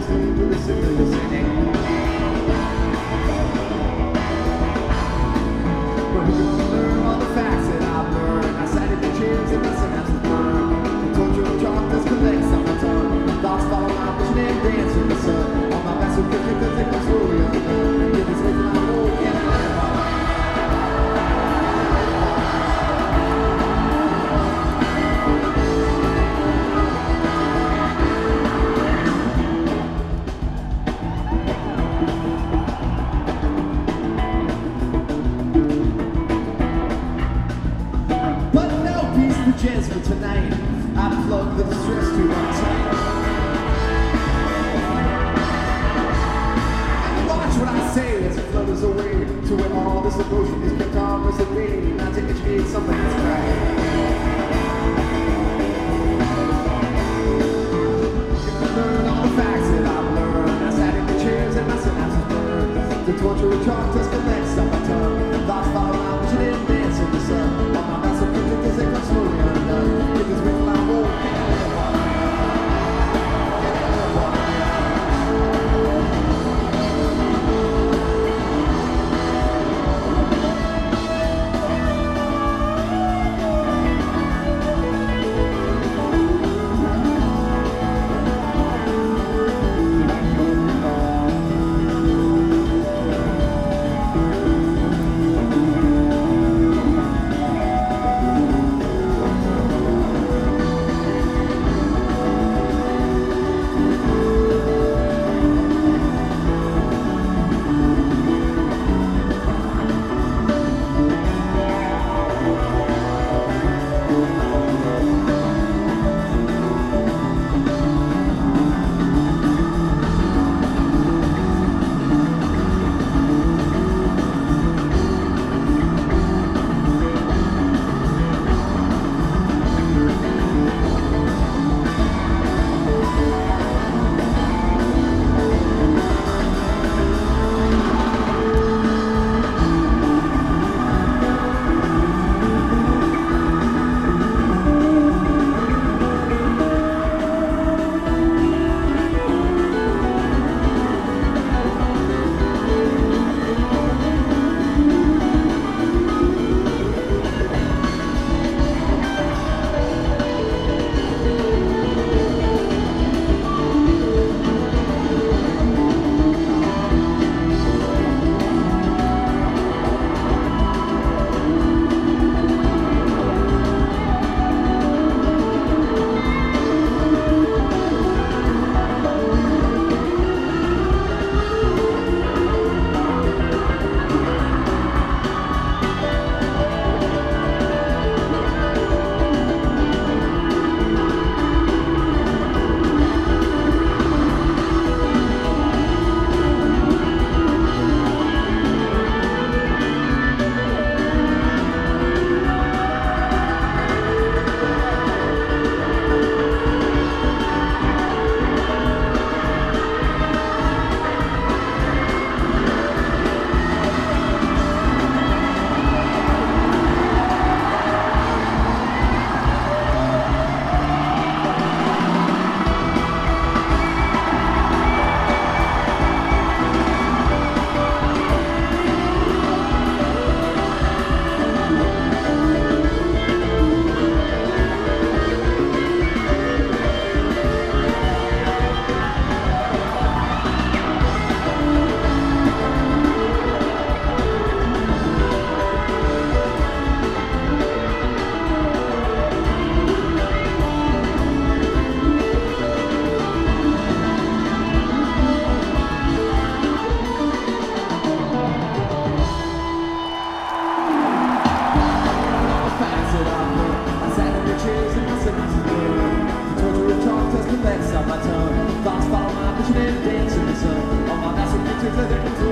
sleep with the signal singing. But who can learn all the facts that I've learned? I sat in the chairs and my synapses burned. The torture of chalk does collect on my tongue. Thoughts follow my vision and dance in the sun. All my massive pictures that take me slowly undone. Get this way till I woke and I live on. Jazz for tonight, I plug the stress to one tight. And watch what I say as it flutters away to where all this emotion is kept on reserving, not to educate something that's right. Learn all the facts that I've learned. I sat in the chairs and my synapses burned. The torture of chalk just collects on my tongue. Thoughts follow my vision and dance in the sun. All my massive pictures they come slowly undone. Get this way till I won't. Thoughts follow my vision and dance in the sun. All my massive pictures that they control.